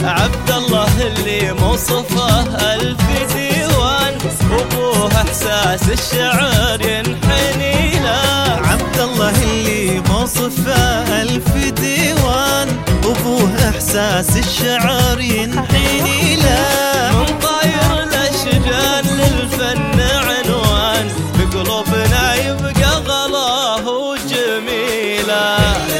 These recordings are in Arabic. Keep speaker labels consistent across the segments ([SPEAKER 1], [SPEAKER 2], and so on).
[SPEAKER 1] عبد الله اللي موصفه ألف ديوان، وابوه احساس الشعر ينحني له.
[SPEAKER 2] عبد الله اللي موصفه ألف ديوان، وابوه احساس الشعر ينحني له.
[SPEAKER 1] من طاير الاشجان للفن عنوان، بقلوبنا يبقى غلاه وجميله.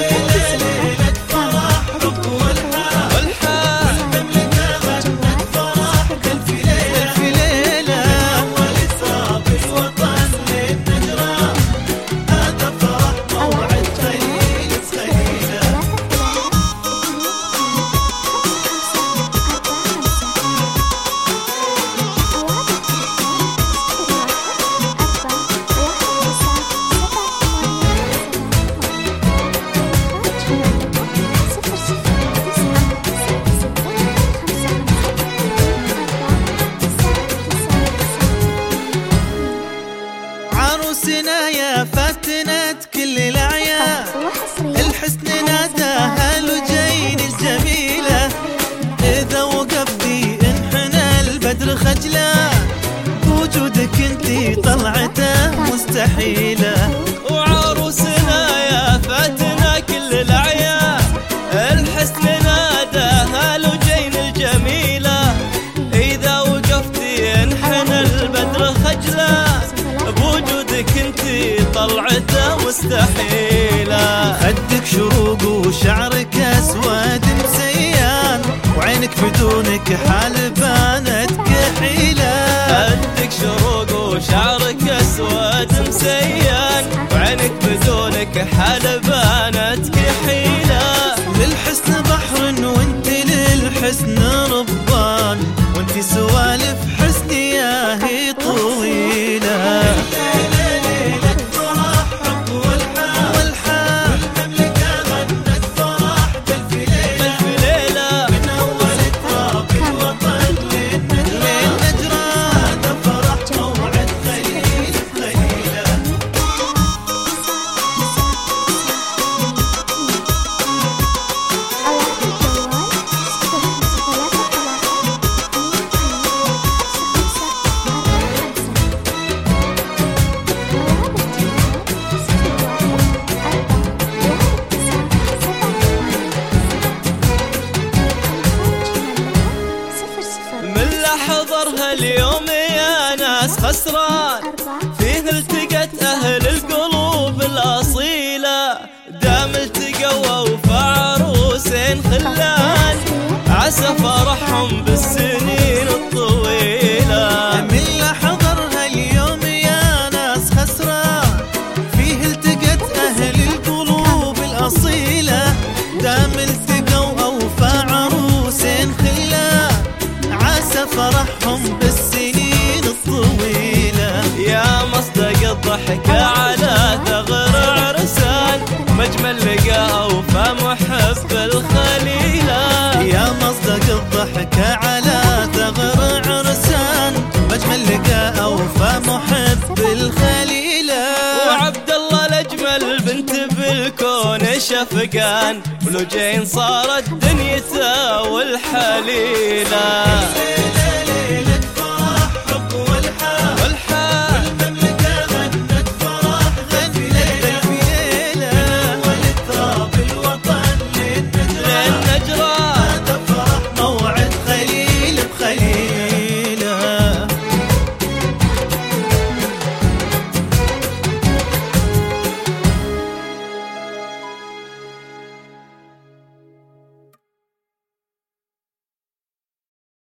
[SPEAKER 2] عروسنا يا فاتنة كل الأعياد، الحسن ناداها لجين الجميلة. إذا وقفتي انحنى البدر خجلة، وجودك انتي طلعته مستحيلة.
[SPEAKER 1] وعروسنا يا فاتنة كل الأعياد، الحسن ناداها لجين الجميلة. إذا وقفتي انحنى البدر خجلة، بوجودك انتي طلعته مستحيلة.
[SPEAKER 2] خدك شروق وشعرك اسود مسيان، وعينك بدونك حال بانت كحيلة.
[SPEAKER 1] خدك شروق وشعرك اسود مسيان، وعينك بدونك حال بانت كحيلة.
[SPEAKER 2] للحسن بحر وانت للحسن ربان، وانت سوالف حسن ياهي طويلة.
[SPEAKER 1] حضرها اليوم يا ناس خسران، فيه التقت أهل القلوب الأصيلة. دام التقوا وفعروسين خلان، عسى فرحهم بالسنين الطويلة.
[SPEAKER 2] من حضرها اليوم يا ناس خسران، فيه التقت أهل القلوب الأصيلة. دام التقوا وفعروسين خلان، عسى فرحهم بالسنين الطويلة.
[SPEAKER 1] يا مصدق الضحكة على ثغر عرسان، مجمل لقاء وفا محب الخليلة.
[SPEAKER 2] يا مصدق الضحكة على ثغر عرسان، مجمل لقاء وفا محب الخليلة.
[SPEAKER 1] وعبد الله الأجمل بنت بالكون شفقان، ولجين صارت دنيته والحليلة.